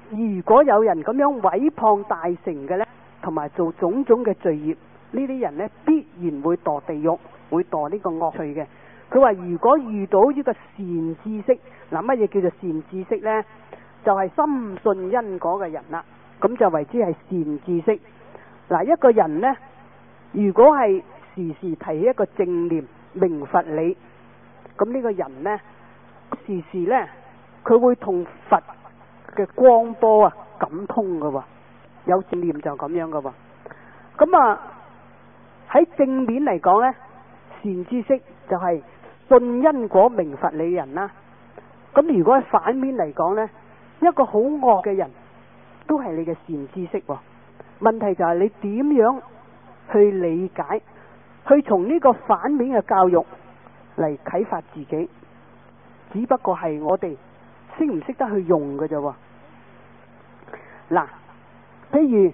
如果有人咁樣毀謗大乘嘅呢，同埋做種種嘅罪業，呢啲人呢必然會墮地獄，會墮呢個惡趣嘅。佢話如果遇到呢個善知識，嗱，乜嘢叫做善知識呢？就係深信因果嘅人啦，咁就為之係善知識。嗱，一個人呢，如果係時時提起一個正念明佛理，咁呢個人呢，時時呢，佢會同佛嘅光波啊感通噶喎，有正念就咁樣噶喎。咁啊喺正面嚟講呢，善知識就係信因果明佛理人啦。咁如果喺反面嚟講呢，一個好惡嘅人都係你嘅善知識喎。問題就係你點樣去理解，去從呢個反面嘅教育嚟啟發自己，只不過係我哋識唔識得去用嘅啫。嗱，譬如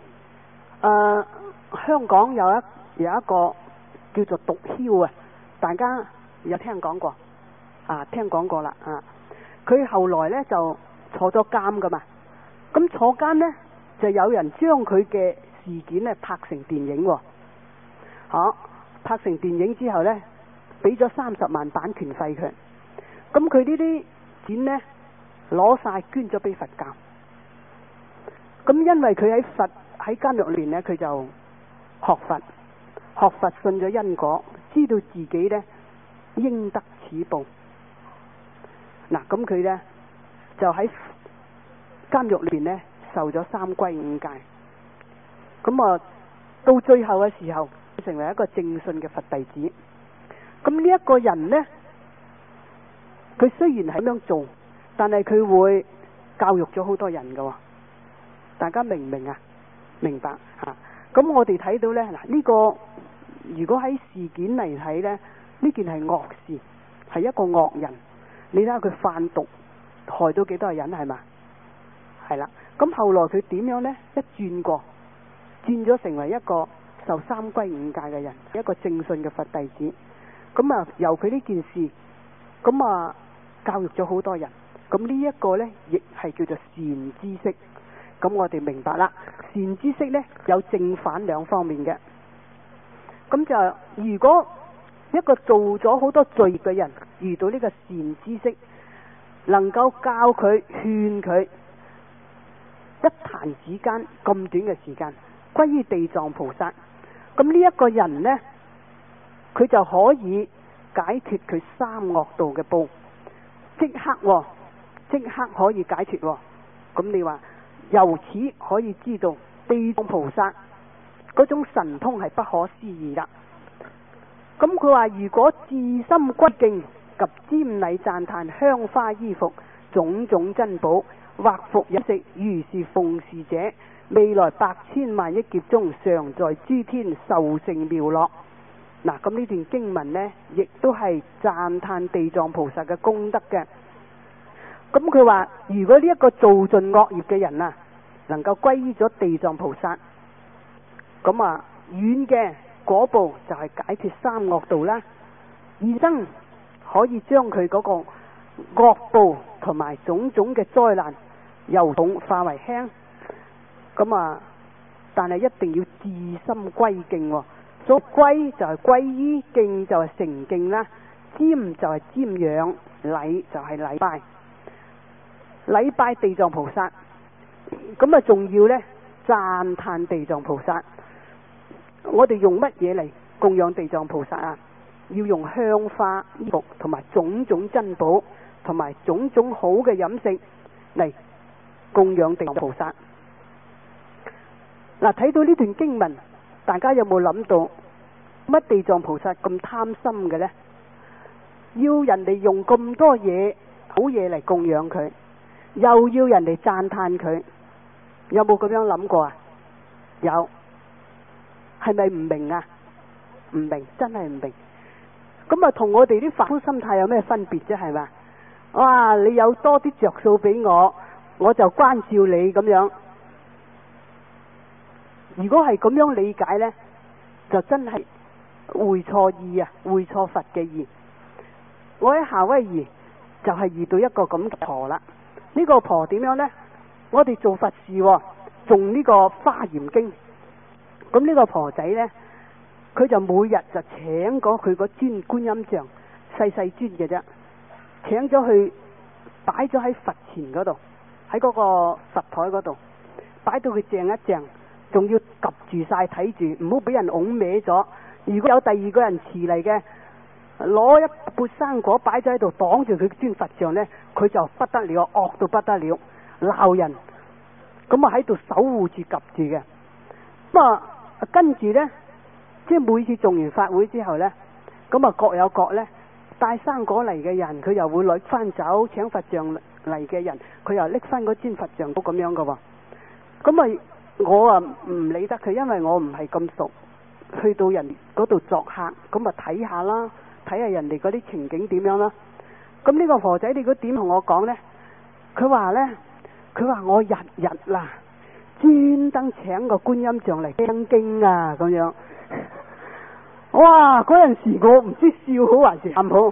香港有一個叫做毒梟啊，大家有聽講過啊？聽講過啦啊！佢後來呢就坐咗監噶嘛，咁坐監呢，就有人將佢嘅事件呢拍成電影喎。拍成電影之後呢，俾咗30萬版權費佢，咁佢呢啲錢呢攞晒捐咗俾佛教。咁因為佢喺監獄裏面呢，佢就學佛信咗因果，知道自己呢應得此報。嗱，咁佢呢就喺監獄裏面呢受咗3歸5戒。咁啊到最後嘅時候，成為一個正信嘅佛弟子。咁呢一個人呢，佢雖然係咁樣做，但係佢會教育咗好多人噶。大家明唔明啊？明白吓。咁我哋睇到呢，嗱，呢個如果喺事件嚟睇呢，呢件係惡事，係一個惡人。你睇下佢販毒，害到幾多人係嘛？係啦。咁後來佢點樣呢？一轉咗成為一個受3歸5戒嘅人，一個正信嘅佛弟子。咁啊，由佢呢件事，咁啊教育咗好多人。咁呢一個呢，亦係叫做善知識。咁我哋明白啦，善知識呢，有正反兩方面嘅。咁就如果一個做咗好多罪嘅人遇到呢個善知識，能夠教佢勸佢，一彈指間咁短嘅時間歸於地藏菩薩，咁呢一個人呢，佢就可以解脫佢3惡道嘅報，即刻可以解脫。咁你話由此可以知道地藏菩薩嗰種神通係不可思議啦。咁佢話如果自心歸敬及瞻禮讚歎香花衣服種種珍寶或服飲食如是奉事者，未來百千萬億劫中常在諸天受勝妙樂。嗱，咁呢段經文呢，亦都係讚歎地藏菩薩嘅功德嘅。咁佢話如果呢一個做盡惡業嘅人啊，能夠歸依咗地藏菩薩，咁啊遠嘅果報就係解脫3惡道啦。二生可以將佢嗰個惡報同埋種種嘅災難由重化為輕。咁啊，但係一定要自心歸敬。所以歸就係歸依，敬就係誠敬啦，瞻就係瞻仰，禮就係禮拜。禮拜地藏菩薩，咁啊仲要呢讚歎地藏菩薩。我哋用乜嘢嚟供養地藏菩薩啊？要用香花衣服同埋種種珍寶同埋種種好嘅飲食嚟供養地藏菩薩。嗱，睇到呢段經文，大家有冇諗到乜地藏菩薩咁貪心嘅呢？要人哋用咁多嘢好嘢嚟供養佢，又要人哋讚歎佢，有冇咁樣諗過啊？有。係咪唔明啊？唔明，真係唔明。咁啊，同我哋啲凡夫心態有咩分別啫？係嘛？哇！你有多啲着數俾我，我就關照你咁樣。如果係咁樣理解呢，就真係會錯意啊，會錯佛嘅意。我喺夏威夷就係遇到一個咁嘅婆啦。呢個婆點樣呢？ 我哋做佛事喎，誦呢個華嚴經。咁呢個婆仔呢，佢就每日就請過佢個尊觀音像，細細尊嘅啫，請咗去擺咗喺佛前嗰度，喺嗰個佛台嗰度，擺到佢正一正，仲要及住晒睇住，唔好俾人拱歪咗。如果有第二個人遲嚟嘅，攞一缽生果擺咗喺度擋住佢尊佛像呢，佢就不得了，惡到不得了，鬧人。咁啊喺度守護住及住嘅。咁啊跟住呢，即係每次做完法會之後呢，咁啊各有各呢，帶生果嚟嘅人佢又會攞翻走，請佛像嚟嘅人佢又拎翻嗰尊佛像都咁樣嘅喎。咁啊我啊唔理得佢，因為我唔係咁熟，去到人嗰度作客，咁啊睇下啦，睇下人哋嗰啲情景點樣啦。咁呢個婆仔你估點同我講呢？佢話我日日啦專登請個觀音像嚟聽經啊咁樣。哇！嗰陣時我唔知笑好還是喊好。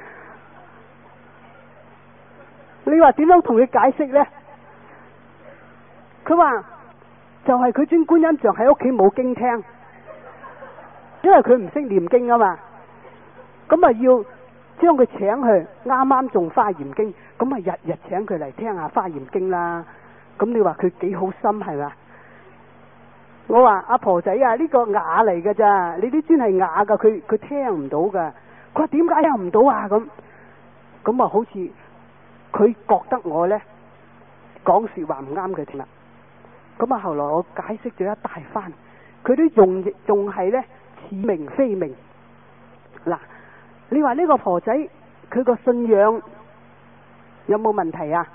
你話點樣同佢解釋呢？佢話就係佢尊觀音像喺屋企冇經聽，因為佢唔識念經啊嘛。咁啊要將佢請去啱啱誦華嚴經，咁啊日日請佢嚟聽下華嚴經啦。咁你話佢幾好心係嘛？我話阿婆仔啊，呢個啞嚟㗎咋，你啲尊係啞噶，佢聽唔到噶。佢話點解聽唔到啊？咁啊好似佢覺得我呢講說話唔啱佢聽啦。咁啊後來我解釋咗一大番，佢都仲係呢似明非明。嗱，你話呢個婆仔佢個信仰有冇問題啊？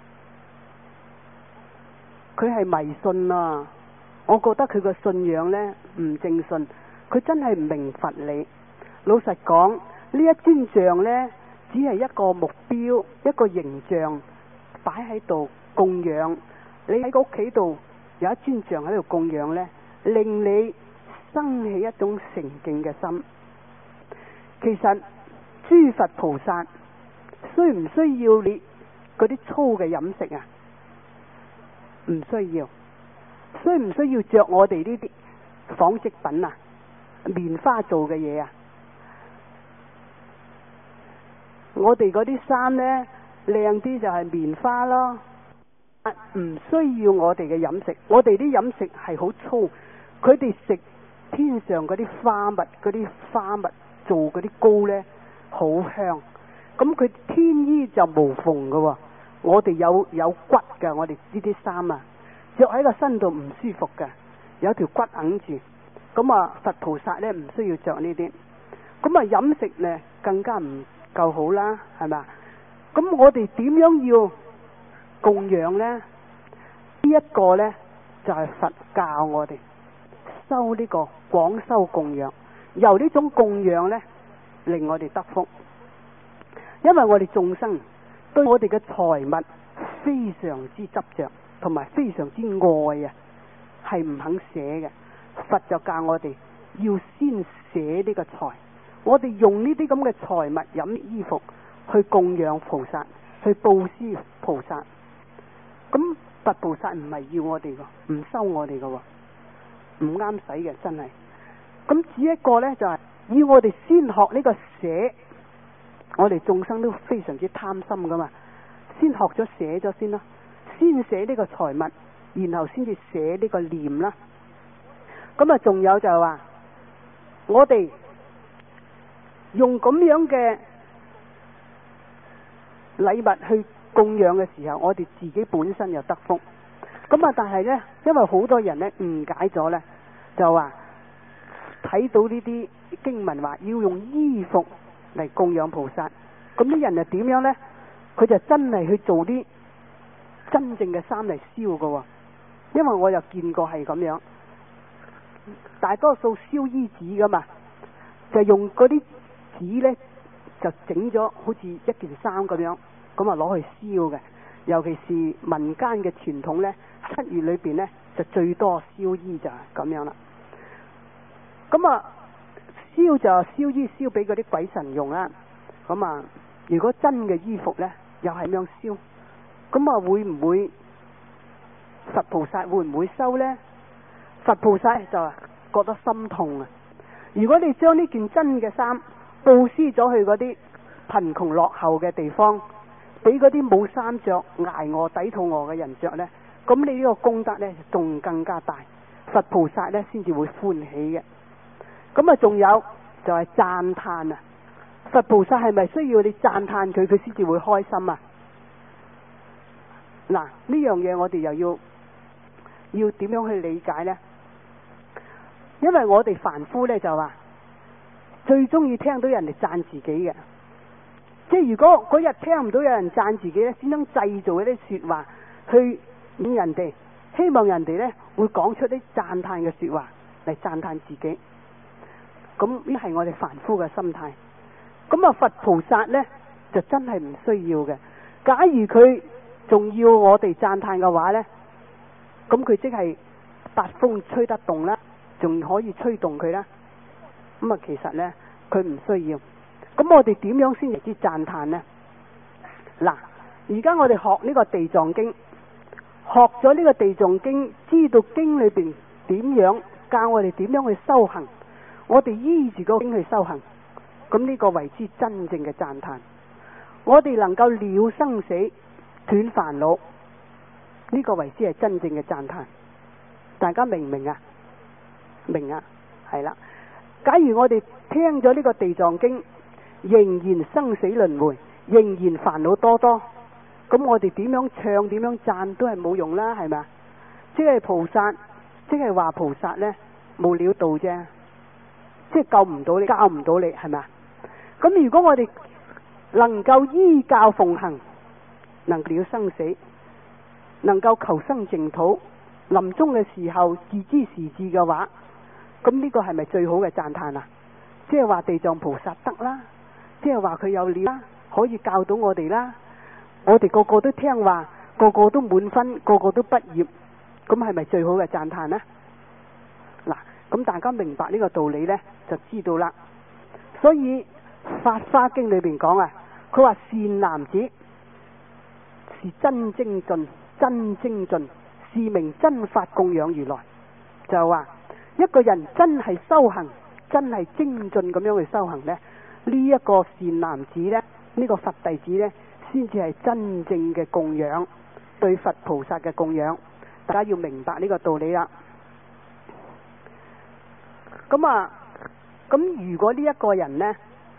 佢係迷信啊！我覺得佢個信仰呢唔正信，佢真係唔明佛理。老實講，呢一尊像呢，只係一個目標，一個形象擺喺度供養。你喺個屋企度有一尊像喺度供養呢，令你生起一種誠敬嘅心。其實諸佛菩薩需唔需要你嗰啲粗嘅飲食啊？唔需要。需唔需要着我哋呢啲紡織品啊？棉花做嘅嘢啊？我哋嗰啲衫呢，靚啲就係棉花咯。唔需要我哋嘅飲食，我哋啲飲食係好粗。佢哋食天上嗰啲花蜜，嗰啲花蜜做嗰啲糕呢，好香。咁佢天衣就無縫噶喎，我哋有骨噶，我哋呢啲衫啊。着喺個身度唔舒服嘅，有條骨揞住。咁啊，佛菩薩呢唔需要着呢啲。咁啊，飲食呢更加唔夠好啦，係咪？咁我哋點樣要供養呢？呢一個呢就係佛教我哋修呢個廣修供養，由呢種供養呢令我哋得福。因為我哋眾生對我哋嘅財物非常之執着，同埋非常之愛啊，係唔肯捨嘅。佛就教我哋要先捨呢個財，我哋用呢啲咁嘅財物、飲衣服去供養菩薩，去布施菩薩。咁佛菩薩唔係要我哋噶，唔收我哋噶，唔啱使嘅，真係。咁只一個呢，就係要我哋先學呢個捨，我哋眾生都非常之貪心噶嘛，先學咗捨咗先啦。先捨呢個財物，然後先至捨呢個念啦。咁啊，仲有就係話，我哋用咁樣嘅禮物去供養嘅時候，我哋自己本身又得福。咁啊，但係呢，因為好多人呢誤解咗呢，就話睇到呢啲經文話要用衣服嚟供養菩薩，咁啲人又點樣呢？佢就真係去做啲真正嘅衫嚟燒㗎喎，因為我又見過係咁樣，大多數燒衣紙噶嘛，就用嗰啲紙呢，就整咗好似一件衫咁樣，咁啊攞去燒嘅。尤其是民間嘅傳統呢，7月裏邊呢，就最多燒衣就係咁樣啦。咁啊燒就燒衣燒俾嗰啲鬼神用啦。咁啊如果真嘅衣服呢，又係咁樣燒。咁啊會唔會佛菩薩會唔會收呢？佛菩薩就覺得心痛啊！如果你將呢件真嘅衫布施咗去嗰啲貧窮落後嘅地方，俾嗰啲冇衫着、挨餓抵肚餓嘅人着呢，咁你呢個功德呢仲更加大，佛菩薩呢先至會歡喜嘅。咁啊，仲有就係讚歎啊！佛菩薩係咪需要你讚歎佢，佢先至會開心啊？嗱，呢樣嘢我哋又要點樣去理解呢？因為我哋凡夫呢，就話最中意聽到人哋讚自己嘅，即係如果嗰日聽唔到有人讚自己呢，先能製造一啲說話去引人哋，希望人哋呢會講出啲讚歎嘅說話嚟讚歎自己。咁呢係我哋凡夫嘅心態。咁啊，佛菩薩呢，就真係唔需要嘅。假如佢仲要我哋讚歎嘅話呢，咁佢即係八風吹得動啦，仲可以吹動佢啦。咁啊，其實呢，佢唔需要。咁我哋點樣先至知讚歎呢？嗱，而家我哋學呢個地藏經，學咗呢個地藏經，知道經裏邊點樣教我哋點樣去修行，我哋依住個經去修行，咁呢個為之真正嘅讚歎。我哋能夠了生死、斷煩惱，呢個為之係真正嘅讚歎。大家明唔明啊？明啊，係啦。假如我哋聽咗呢個地藏經，仍然生死輪迴，仍然煩惱多多，咁我哋點樣唱、點樣讚都係冇用啦，係咪？即係菩薩，即係話菩薩呢冇料到啫，即係救唔到你，教唔到你，係咪？咁如果我哋能夠依教奉行，能了生死，能夠求生淨土，臨終嘅時候自知時至嘅話，咁呢個係咪最好嘅讚歎啊？即係話地藏菩薩得啦，即係話佢有料啦，可以教到我哋啦，我哋個個都聽話，個個都滿分，個個都畢業，咁係咪最好嘅讚歎呢？嗱，咁大家明白呢個道理呢，就知道啦。所以《法華經》裏邊講啊，佢話善男子是真精進，真精進是名真法供養如來。就話一個人真係修行，真係精進咁樣去修行呢，呢一個善男子呢，呢個佛弟子呢，先至係真正嘅供養，對佛菩薩嘅供養。大家要明白呢個道理啦。咁如果呢一個人呢，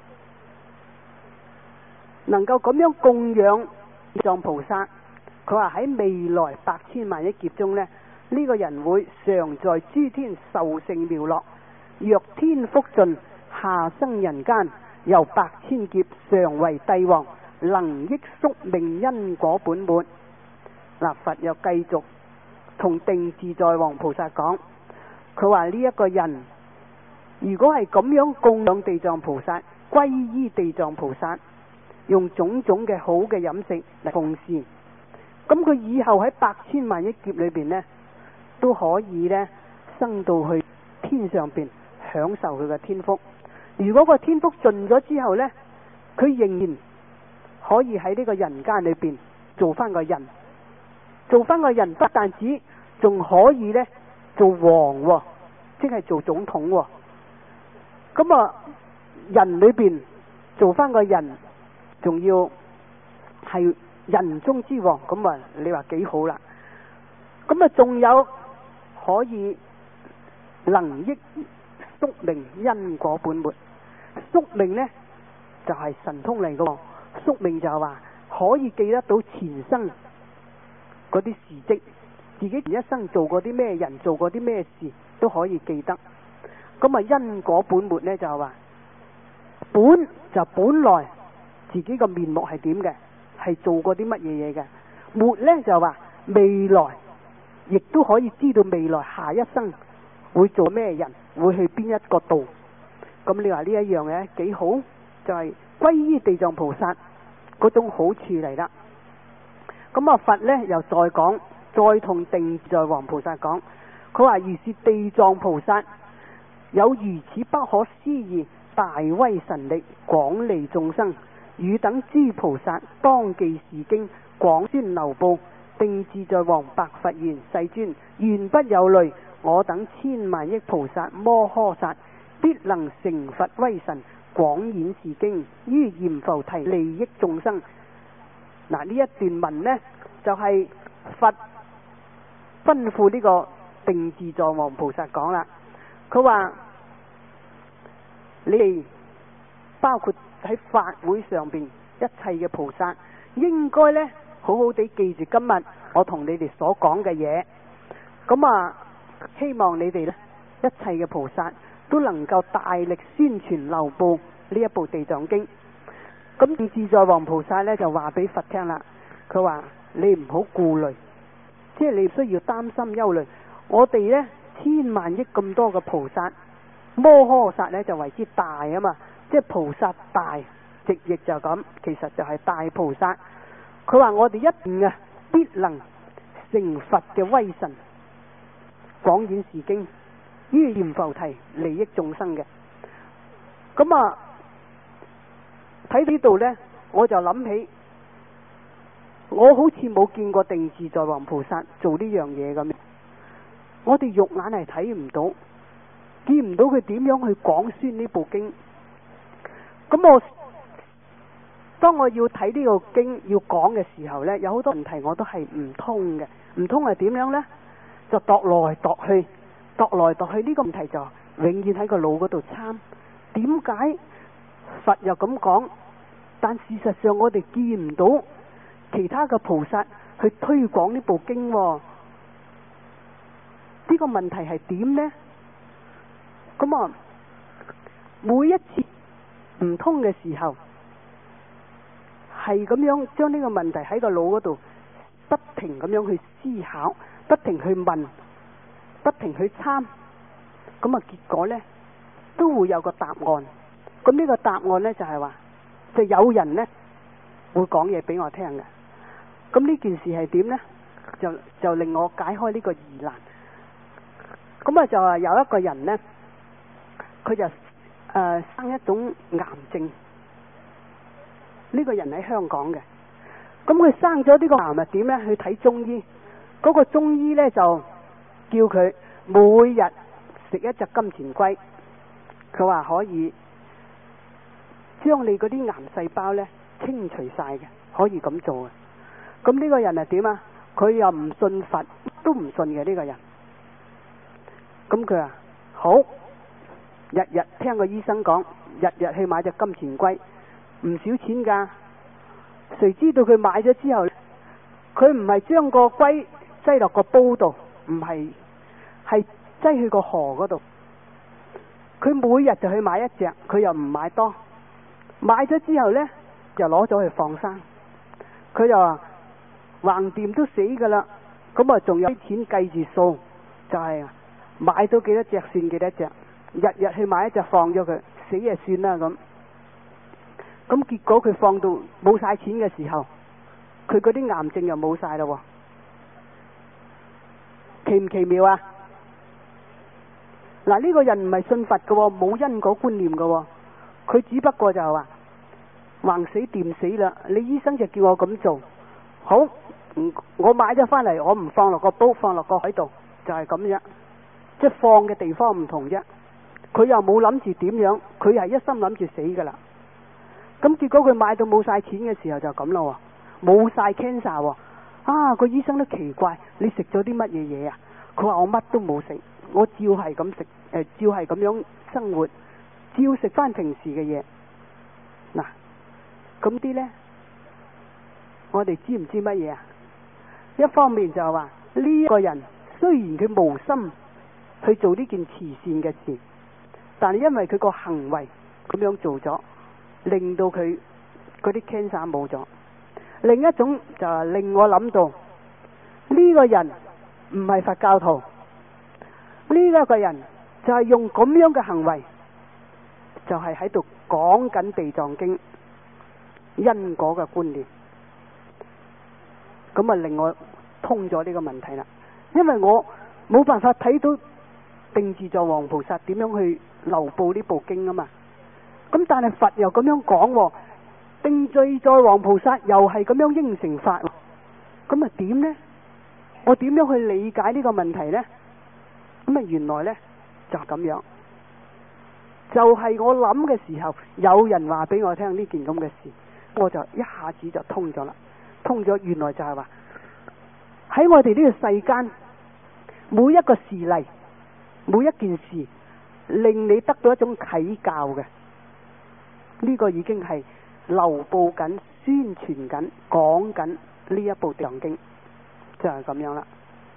能夠咁樣供養地藏菩薩，佢話喺未來百千萬億劫中呢，呢個人會常在諸天受勝妙樂，若天福盡，下生人間，由百千劫常為帝王，能益宿命因果本滿。嗱，佛又繼續同定自在王菩薩講，佢話呢一個人如果係咁樣供養地藏菩薩，皈依地藏菩薩，用種種嘅好嘅飲食嚟奉侍，咁佢以後喺百千萬億劫裏邊呢，都可以呢生到去天上邊享受佢嘅天福。如果個天福盡咗之後呢，佢仍然可以喺呢個人間裏邊做翻個人，做翻個人不但止，仲可以呢做王，即係做總統。咁啊，人裏邊做翻個人，仲要係人中之王，咁啊，你話幾好啦？咁啊，仲有可以能益宿命因果本末。宿命呢就係神通嚟嘅，宿命就係話可以記得到前生嗰啲事跡，自己前一生做過啲咩人，做過啲咩事都可以記得。咁啊，因果本末呢就係話本就本來自己個面目係點嘅，係做過啲乜嘢嘢嘅。末呢就話未來，亦都可以知道未來下一生會做咩人，會去邊一個度。咁你話呢一樣嘢幾好，就係皈依地藏菩薩嗰種好處嚟啦。咁啊，佛呢又再講，再同定自在王菩薩講，佢話如是地藏菩薩有如此不可思議大威神力，廣利眾生，汝等諸菩薩當記是經，廣宣流布， 定自在王白佛言：世尊，原不有慮，我等千萬億菩薩摩訶薩必能成佛威神，廣演是經於閻浮提，利益眾生。嗱，呢一段文呢，就係佛吩咐呢個定自在王菩薩講啦。佢話你哋包括喺法會上邊一切嘅菩薩，應該呢好好地記住今日我同你哋所講嘅嘢。咁啊，希望你哋呢一切嘅菩薩都能夠大力宣傳流布呢一部地藏經。咁定自在王菩薩呢就話俾佛聽啦，佢話你唔好顧慮，即係你唔需要擔心憂慮。我哋呢千萬億咁多嘅菩薩，摩訶薩呢就為之大啊嘛，即係菩薩大，直譯就咁，其實就係大菩薩。佢話我哋一定必能成佛嘅威神，廣演是經於閻浮提，利益眾生嘅。咁啊，睇呢度呢，我就諗起，我好似冇見過定自在王菩薩做呢樣嘢咁。我哋肉眼係睇唔到，見唔到佢點樣去講宣呢部經。咁當我要睇呢個經要講嘅時候呢，有好多問題我都係唔通嘅。唔通係點樣呢？就度來度去，度來度去，呢個問題就永遠喺個腦嗰度參。點解佛又咁講？但事實上我哋見唔到其他嘅菩薩去推廣呢部經喎。呢個問題係點呢？咁啊，每一次唔通嘅時候，係咁樣將呢個問題喺個腦嗰度不停咁樣去思考，不停去問，不停去參，咁啊結果呢都會有個答案。咁呢個答案呢，就係話，就有人呢會講嘢俾我聽嘅。咁呢件事係點呢？就令我解開呢個疑難。咁啊就話有一個人呢，佢就生一種癌症。呢個人喺香港嘅，咁佢生咗呢個癌係點呢？去睇中醫，嗰個中醫呢，就叫佢每日食一隻金錢龜，佢話可以將你嗰啲癌細胞呢清除晒嘅，可以咁做嘅。咁呢個人係點啊？佢又唔信佛，都唔信嘅呢個人。咁佢話好，日日聽個醫生講，日日去買隻金錢龜，唔少錢噶。誰知道佢買咗之後，佢唔係將個龜擠落個煲度，唔係，係擠去個河嗰度。佢每日就去買一隻，佢又唔買多。買咗之後呢，就攞咗去放生。佢就話橫掂都死噶啦，咁啊仲有啲錢計住數，就係買到幾多隻算幾多隻，日日去買一隻放咗佢，死就算啦咁。咁結果佢放到冇晒錢嘅時候，佢嗰啲癌症又冇晒啦。奇唔奇妙啊？嗱，呢個人唔係信佛嘅，冇因果觀念嘅，佢只不過就係話橫死掂死啦。你醫生就叫我咁做，好，我買咗翻嚟，我唔放落個煲，放落個海度，就係咁啫。即係放嘅地方唔同啫。佢又冇諗住點樣，佢係一心諗住死噶啦。咁結果佢買到冇晒錢嘅時候就咁咯，冇晒 cancer。啊，個醫生都奇怪，你食咗啲乜嘢嘢啊？佢話我乜都冇食，我照係咁食，照係咁樣生活，照食翻平時嘅嘢。嗱，咁啲呢，我哋知唔知乜嘢啊？一方面就係話呢個人雖然佢無心去做呢件慈善嘅事，但係因為佢個行為咁樣做咗，令到佢嗰啲 cancer 冇咗。另一種就係令我諗到呢個人唔係佛教徒，呢一個人就係用咁樣嘅行為，就係喺度講緊地藏經因果嘅觀念。咁啊令我通咗呢個問題啦，因為我冇辦法睇到定自在王菩薩點樣去流布呢部經啊嘛。咁但係佛又咁樣講，定自在王菩薩又係咁樣應承法，咁啊點呢？ 我點樣去理解呢個問題呢？咁啊，原來呢，就係咁樣，就係我諗嘅時候，有人話俾我聽呢件咁嘅事，我就一下子就通咗啦。通咗，原來就係話喺我哋呢個世間，每一個事例，每一件事，令你得到一種啟教嘅，呢個已經係流布緊、宣傳緊、講緊呢一部《地藏經》，就係咁樣啦。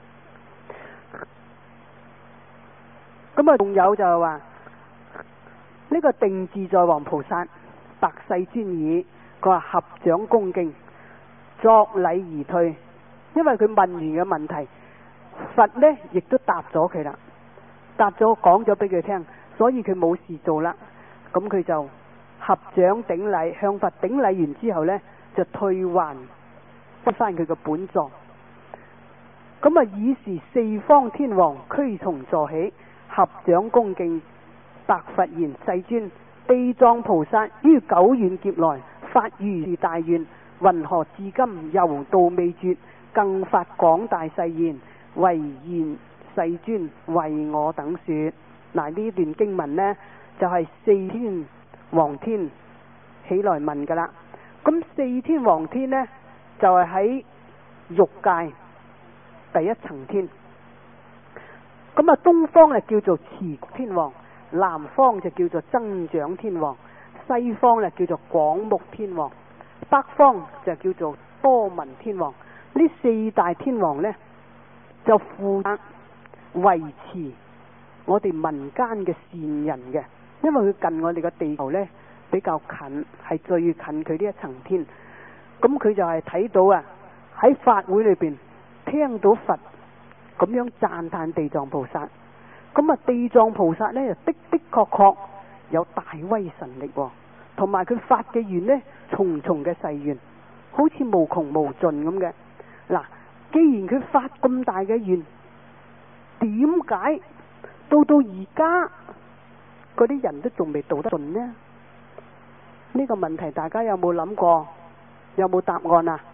咁啊，仲有就係話呢個定自在王菩薩白世尊耳，佢話合掌恭敬，作禮而退，因為佢問完嘅問題，佛呢亦都答咗佢啦，答咗講咗俾佢聽，所以佢冇事做啦。咁佢就合掌頂禮，向佛頂禮完之後呢，就退還翻佢嘅本座。咁啊，以是四方天王俱從座起，合掌恭敬，白佛言：世尊，地藏菩薩於久遠劫來發如是大願，云何至今猶道未絕，更發廣大誓言，唯願世尊為我等說。嗱，呢段經文呢，就係四天王天起來問噶啦。咁四天王天呢，就係喺欲界第一層天。咁啊，東方呢叫做持天王，南方就叫做增長天王，西方呢叫做廣目天王，北方就叫做多聞天王。呢四大天王呢，就負責維持我哋民間嘅善人嘅，因為佢近我哋嘅地球呢比較近，係最近佢呢一層天。咁佢就係睇到啊，喺法會裏邊聽到佛咁樣讚歎地藏菩薩。咁啊，地藏菩薩呢，的確有大威神力，同埋佢發嘅願呢，重重嘅誓願，好似無窮無盡咁嘅。嗱，既然佢發咁大嘅願，點解到而家嗰啲人都仲未度得盡呢？呢個問題大家有冇諗過？有冇答案啊？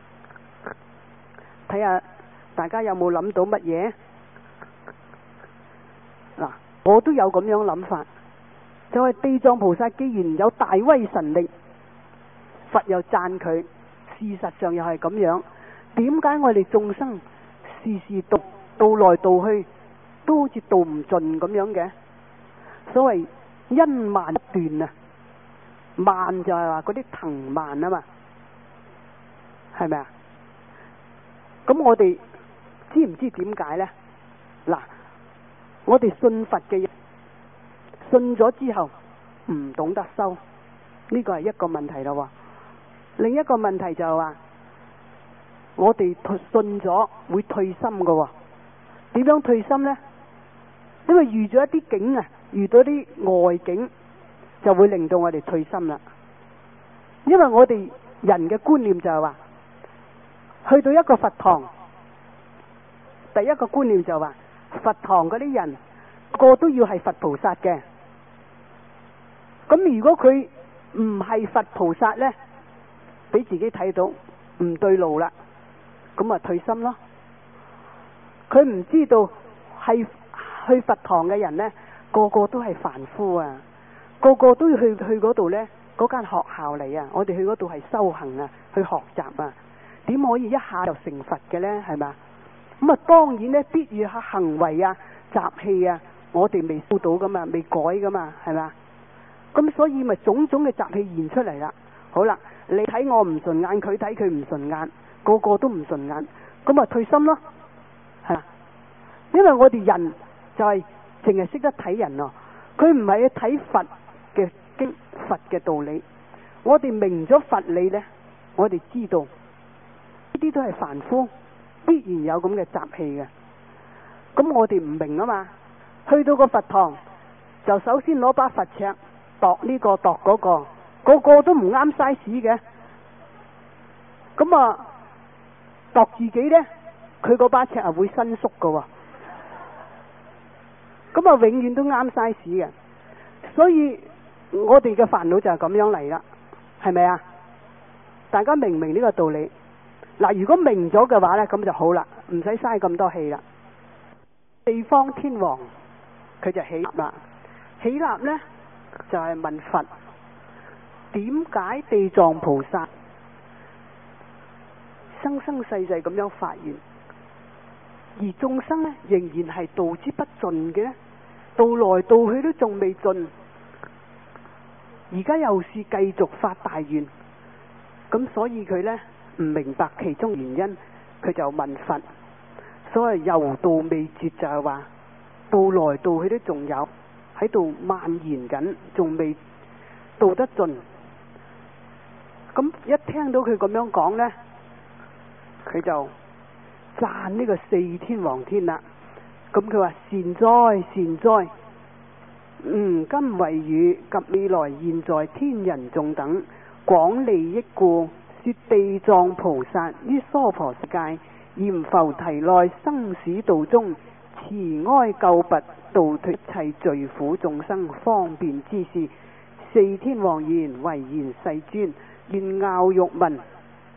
睇下大家有冇諗到乜嘢？嗱，我都有咁樣諗法，就係地藏菩薩既然有大威神力，佛又讚佢，事實上又係咁樣，點解我哋眾生時時度來度去都好似度唔盡咁樣嘅？所謂因蔓不斷啊，蔓就係話嗰啲藤蔓啊嘛，係咪啊？咁我哋知唔知點解呢？嗱，我哋信佛嘅人，信咗之後唔懂得收，呢個係一個問題咯。另一個問題就係話，我哋信咗會退心㗎。點樣退心呢？因為遇咗一啲境啊，遇到啲外境，就會令到我哋退心啦。因為我哋人嘅觀念就係話，去到一個佛堂，第一個觀念就係話，佛堂嗰啲人個都要係佛菩薩嘅。咁如果佢唔係佛菩薩呢，俾自己睇到唔對路啦，咁啊退心咯。佢唔知道係去佛堂嘅人呢，個個都係凡夫啊，個個都要去嗰度呢，嗰間學校嚟啊。我哋去嗰度係修行啊，去學習啊，點可以一下就成佛嘅呢？係咪？咁啊，當然呢，必要下行為啊、習氣啊，我哋未修到噶嘛，未改噶嘛，係咪？咁所以咪種種嘅習氣現出嚟啦。好啦，你睇我唔順眼，佢睇佢唔順眼，個個都唔順眼，咁啊退心咯，係嘛？因為我哋人就係淨係識得睇人咯，佢唔係去睇佛嘅經、佛嘅道理。我哋明咗佛理呢，我哋知道呢啲都係凡夫，必然有咁嘅習氣嘅。咁我哋唔明啊嘛，去到個佛堂就首先攞把佛尺度呢個度嗰個，個個都唔啱 size 嘅。咁啊度自己呢，佢嗰把尺係會伸縮噶，咁啊永遠都啱 size 嘅。所以我哋嘅煩惱就係咁樣嚟啦，係咪啊？大家明唔明呢個道理？嗱，如果明咗嘅話呢，咁就好啦。 唔使嘥咁多氣啦。地方天王佢就起立啦，起立呢，就係問佛，點解地藏菩薩生生世世咁樣發願，而眾生呢仍然係度之不盡嘅呢？度來度去都仲未盡，而家又是繼續發大願，咁所以佢呢唔明白其中原因，佢就問佛。所謂猶度未絕，就係話度來度去都仲有喺度蔓延緊，仲未度得盡。咁一聽到佢咁樣講呢，佢就讚呢個四天王天啦。咁佢話善哉善哉，今為汝及未來現在天人眾等廣利益故，說地藏菩薩於娑婆世界閻浮提內生死道中慈哀救拔度脫一切罪苦眾生方便之事。四天王言：唯然世尊，願樂欲聞。呢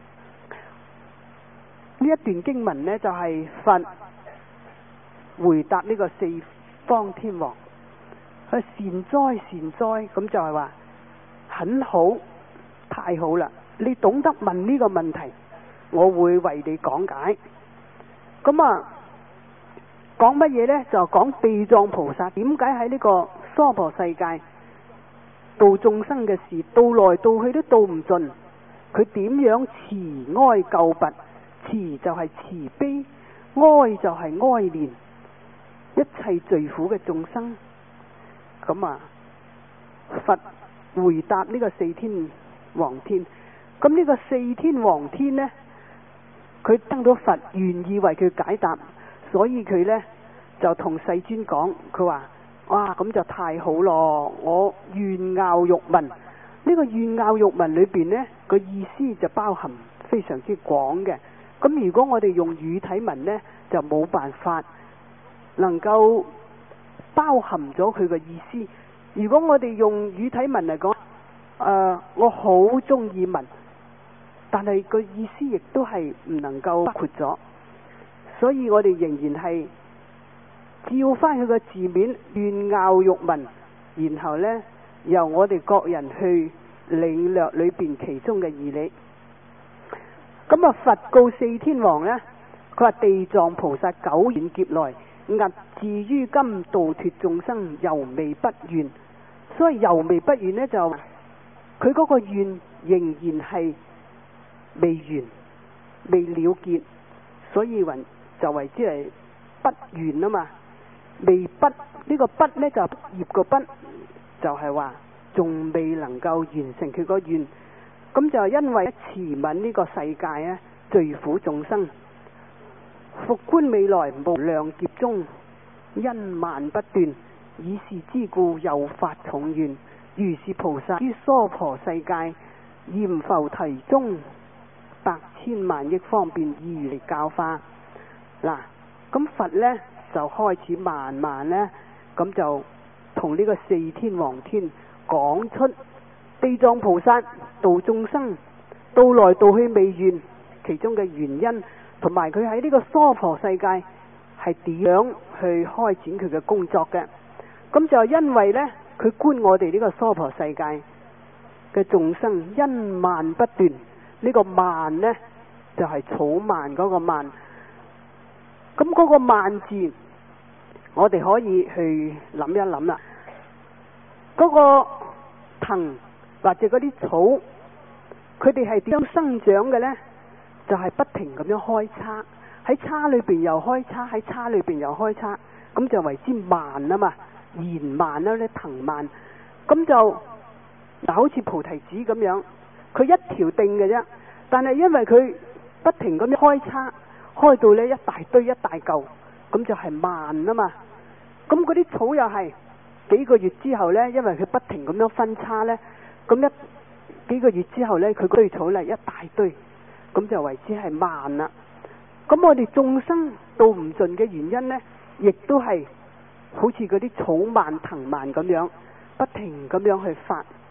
一段經文呢，就係佛回答呢個四方天王，佢善哉善哉，咁就係話很好，太好啦！你懂得問呢個問題，我會為你講解。咁啊，講乜嘢呢？就講地藏菩薩點解喺呢個娑婆世界度眾生嘅事，度來度去都度唔盡，佢點樣慈哀救拔？慈就係慈悲，哀就係哀憐一切罪苦嘅眾生。咁啊，佛回答呢個四天王天。咁呢個四天王天呢，佢得到佛願意為佢解答，所以佢呢就同世尊講，佢話：哇，咁就太好咯！我願樂欲聞。呢個願樂欲聞裏邊呢，個意思就包含非常之廣嘅。咁如果我哋用語體文呢，就冇辦法能夠包含咗佢嘅意思。如果我哋用語體文嚟講，我好中意聞，但係個意思亦都係唔能夠包括咗，所以我哋仍然係照翻佢個字面，願樂欲聞，然後呢，由我哋各人去領略裏邊其中嘅義理。咁啊，佛告四天王呢，佢話地藏菩薩久遠劫來，屹至於今度脫眾生，猶未不願。所以猶未不願呢，就佢嗰個願仍然係未完、未了結，所以就為之係不願啊嘛。未畢呢個畢呢，就畢業個畢，就係話仲未能夠完成佢個願。咁就因為慈憫呢個世界啊，罪苦眾生，復觀未來無量劫中，因慢不斷，以是之故，又發重願。如是菩薩於娑婆世界閻浮提中，百千萬億方便義如嚟教化。嗱，咁佛呢，就開始慢慢呢，咁就同呢個四天王天講出地藏菩薩度眾生度來度去未完其中嘅原因，同埋佢喺呢個娑婆世界係點樣去開展佢嘅工作嘅。咁就因為呢，佢觀我哋呢個娑婆世界嘅眾生因慢不斷，呢個慢呢，就係草蔓嗰個蔓。咁嗰個蔓字我哋可以去諗一諗啦。嗰個藤或者嗰啲草，佢哋係點樣生長嘅呢？就係不停咁樣開叉，喺叉裏邊又開叉，喺叉裏邊又開叉，咁就為之蔓啊嘛，延蔓啦，啲藤蔓。咁就嗱，好似菩提子咁樣，佢一條釘嘅啫，但係因為佢不停咁樣開叉，開到呢一大堆一大嚿，咁就係蔓啊嘛。咁嗰啲草又係幾個月之後呢，因為佢不停咁樣分叉呢，咁幾個月之後呢，佢嗰堆草呢一大堆，咁就為之係蔓啦。咁我哋眾生度唔盡嘅原因呢，亦都係好似嗰啲草蔓藤蔓咁樣，不停咁樣去發。